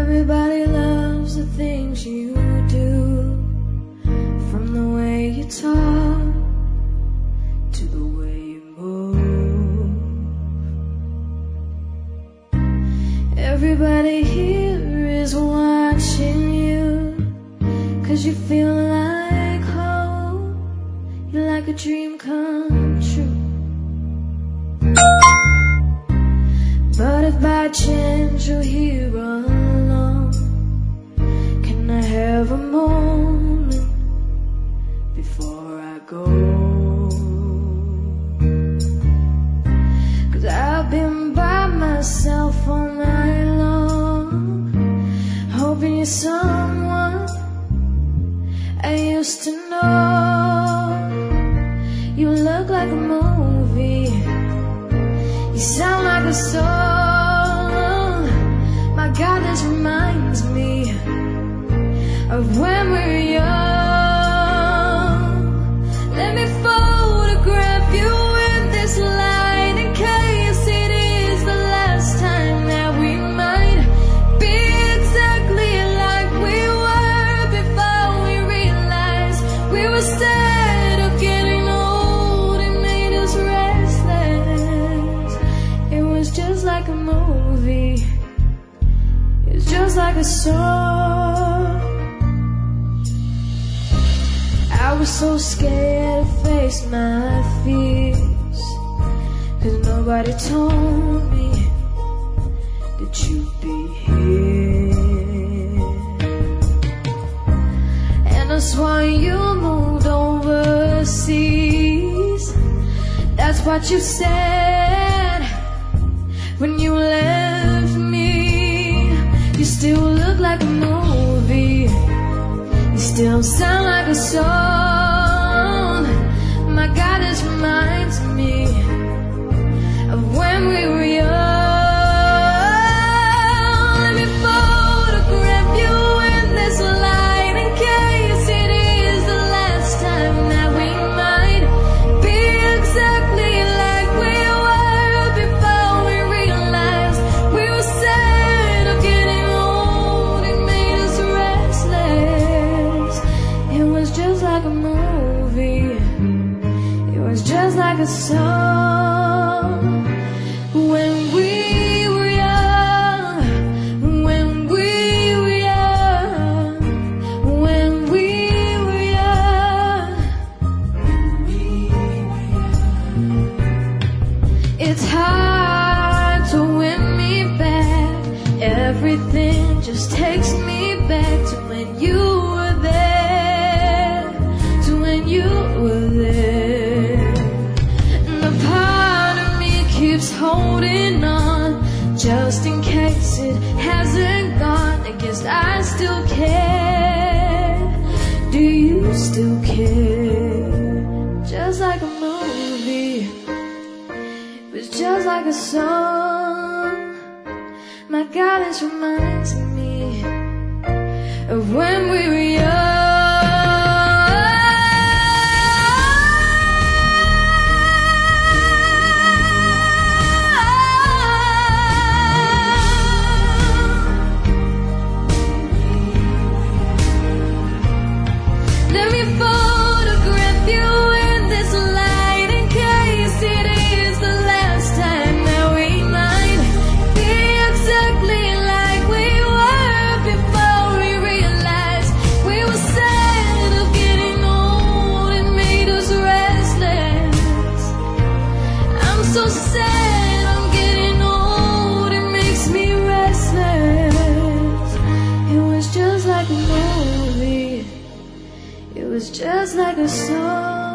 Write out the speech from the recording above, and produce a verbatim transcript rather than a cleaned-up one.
Everybody loves the things you do, from the way you talk to the way you move. Everybody here is watching you, 'cause you feel like home. You're like a dream come true. But if by chance you're here alone, can I have a moment before I go? 'Cause I've been by myself all night long, hoping you're someone I used to know. You look like a movie, you sound like a song. My God, this reminds me of when we were young. Let me photograph you in this light, in case it is the last time that we might be exactly like we were before we realized we were scared of getting old. It made us restless. It was just like a movie, it's just like a song. I was so scared to face my fears, 'cause nobody told me that you'd be here. And I swore you moved overseas. That's what you said when you left me. You still look like a movie, you still sound like a song. My God, this reminds me of when we were young. Let me photograph you in this light, in case it is the last time that we might be exactly like we were before we realized we were sad of getting old. It made us restless. It was just like a movie, it was just like a song. When we were young, when we were young, when we were young, it's hard to win me back. Everything just takes me back to when you were there, to when you were there. And the part of me keeps holding on, just in case it hasn't gone. I guess I still care. Do you still care? Just like a movie, it was just like a song. My God, this reminds me of when we were young. Let me photograph you in this light, in case it is the last time that we might be exactly like we were before we realized we were sad of getting old. It made us restless. I'm so sad I'm getting old, it makes me restless. It was just like a movie, it was just like a song.